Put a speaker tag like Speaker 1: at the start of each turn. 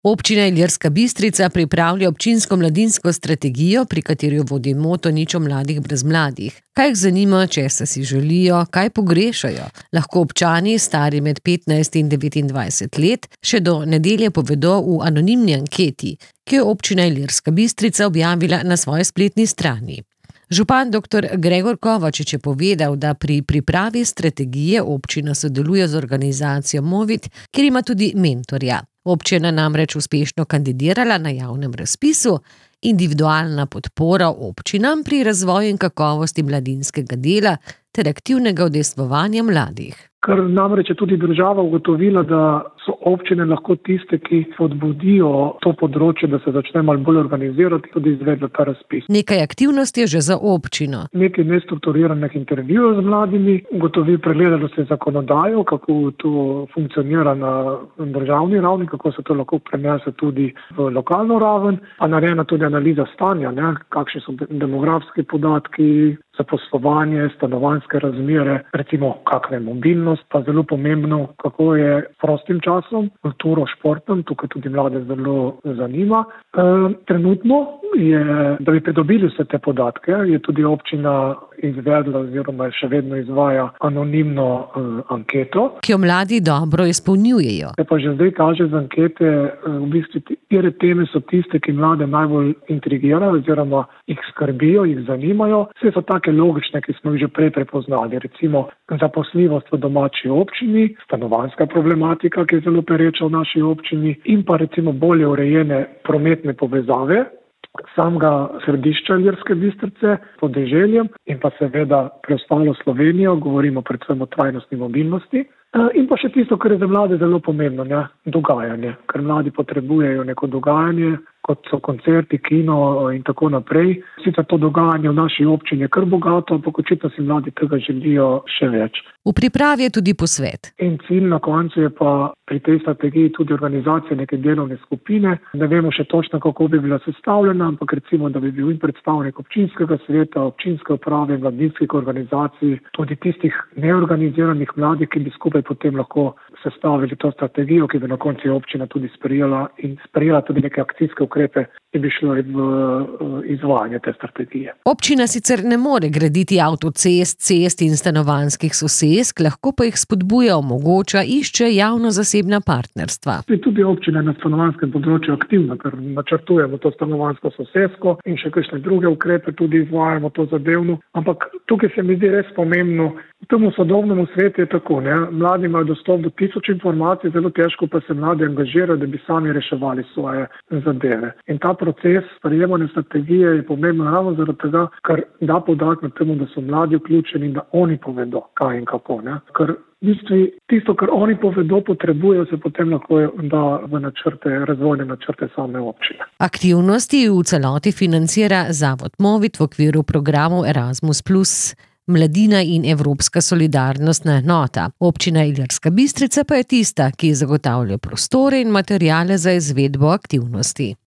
Speaker 1: Občina Ilirska Bistrica pripravlja občinsko mladinsko strategijo, pri kateri vodi moto Nič o mladih brez mladih. Kaj jih zanima, česa si želijo, kaj pogrešajo? Lahko občani, stari med 15 in 29 let, še do nedelje povedo v anonimni anketi, ki jo občina Ilirska Bistrica objavila na svoji spletni strani. Župan dr. Gregor Kovačič je povedal, da pri pripravi strategije občina sodeluje z organizacijo Movit, kjer ima tudi mentorja. Občina namreč uspešno kandidirala na javnem razpisu Individualna podpora občinam pri razvoju in kakovosti mladinskega dela ter aktivnega udejstvovanja mladih.
Speaker 2: Ker namreč je tudi država ugotovila, da so občine lahko tiste, ki spodbudijo to področje, da se začne malo bolj organizirati, tudi izvedla ta razpis.
Speaker 1: Nekaj aktivnosti je že za občino.
Speaker 2: Nekaj nestrukturiranih intervjujev z mladimi, pregledalo se zakonodajo, kako to funkcionira na državni ravni, kako se to lahko prenese tudi v lokalno raven, pa narejena tudi analiza stanja, kakšni so demografski podatki, zaposlovanje, stanovanjske razmere, recimo kakšna je mobilnost, pa zelo pomembno, kako je prostim časom, kulturo, športom, tukaj tudi mlade zelo zanima. Trenutno je, da bi pridobili vse te podatke, je tudi občina izvedla oziroma še vedno izvaja anonimno anketo,
Speaker 1: ki jo mladi dobro izpolnjujejo.
Speaker 2: Se pa že zdaj kaže z ankete, v bistvu katere teme so tiste, ki mlade najbolj intrigirajo oziroma jih skrbijo, jih zanimajo. Vse so take logične, ki smo jih že prej prepoznali, recimo zaposljivost v domači občini, stanovanjska problematika, ki je zelo pereča v naši občini, in pa recimo bolje urejene prometne povezave samega središča Ilirske Bistrice pod deželjem in pa seveda preostalo Slovenijo, govorimo predvsem o trajnostni mobilnosti. In pa še tisto, kar je za mlade zelo pomembno, dogajanje, ker mladi potrebujejo neko dogajanje, kot so koncerti, kino in tako naprej. Sicer to dogajanje v naši občini je kar bogato, ampak očitno si mladi tega želijo še več.
Speaker 1: V pripravi je tudi posvet.
Speaker 2: In cilj na koncu je pa pri tej strategiji tudi organizacija neke delovne skupine. Ne vemo še točno, kako bi bila sestavljena, ampak recimo, da bi bil in predstavnik občinskega sveta, občinske uprave, mladinskih organizacij, tudi tistih neorganiziranih mladih, ki bi skupaj potem lahko sestavili to strategijo, ki bi na koncu občina tudi sprejela tudi neke akcijske ukrepe, ki bi šli v izvajanje te strategije.
Speaker 1: Občina sicer ne more graditi avtocest, cest in stanovanjskih sosesk, lahko pa jih spodbuja, omogoča, išče javno-zasebna partnerstva.
Speaker 2: Tudi občina na stanovanjskem področju aktivna, ker načrtujemo to stanovanjsko sosesko in še kakšne druge ukrepe tudi izvajamo to zadevno. Ampak tukaj se mi zdi res pomembno, v tem sodobnem svetu je tako, mladi imajo dostop do 1000 informacij, zelo težko pa se mladi angažirajo, da bi sami reševali svoje zadeve. In ta proces sprejemanja strategije je pomembno ravno zaradi tega, ker da poudarek na temu, da so mladi vključeni in da oni povedo, kaj in kako. Ker v bistvu tisto, kar oni povedo, potrebujejo, se potem lahko da v razvojne načrte same občine.
Speaker 1: Aktivnosti v celoti financira Zavod Movit v okviru programov Erasmus+, Mladina in Evropska solidarnostna enota. Občina Ilirska Bistrica pa je tista, ki zagotavlja prostore in materiale za izvedbo aktivnosti.